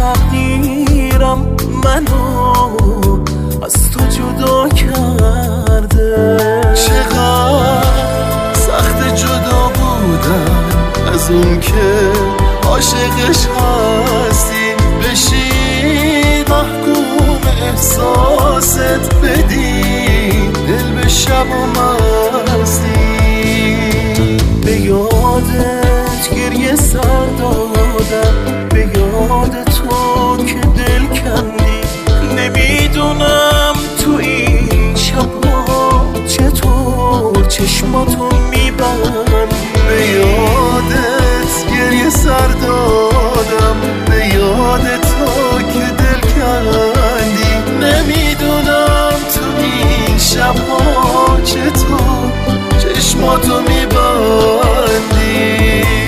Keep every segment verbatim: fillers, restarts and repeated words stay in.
تقدیرم منو از تو جدا کرده. چقدر سخت جدا بودن از اون که عاشقش هستی، بشی محکوم احساست بدی دل به شب و مستی. به یادت گریه سر دادم، به یاد تو که دل کندی. نمیدونم تو این شبها چطور چشماتو میبندی. به یادت گریه سر دادم، به یاد تو که دل کندی. نمیدونم تو این شبها چطور چشماتو میبندی.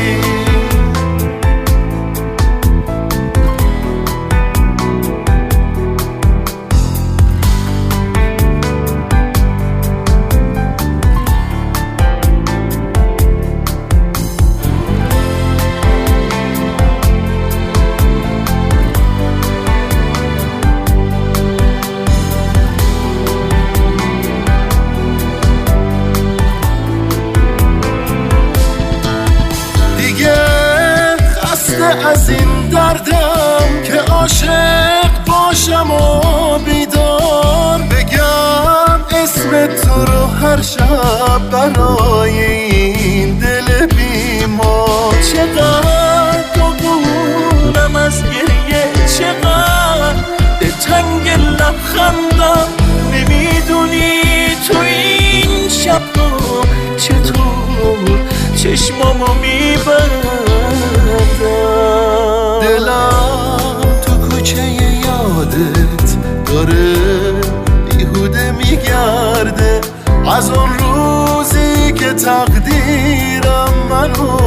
از این دردم که عاشق باشم و بیدار بگم اسم تو رو هر شب برای این دل بیمار. چقدر دوبونم از گریه، چقدر به تنگ لبخندم. نمیدونی تو این شب رو چطور چشمامو میبندم. دلم تو کوچه یادت داره بیهوده میگرده، از اون روزی که تقدیرم منو